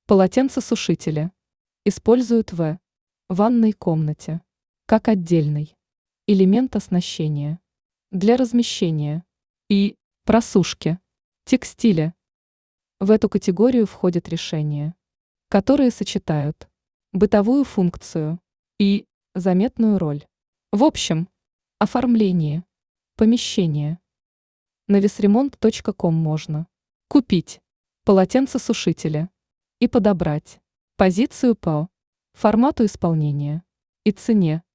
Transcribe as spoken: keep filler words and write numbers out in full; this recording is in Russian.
Полотенцесушители используют в ванной комнате как отдельный элемент оснащения для размещения и просушки текстиля. В эту категорию входят решения, которые сочетают бытовую функцию и заметную роль в общем оформлении помещения. На весремонт точка ком можно купить полотенцесушители и подобрать позицию по формату исполнения и цене.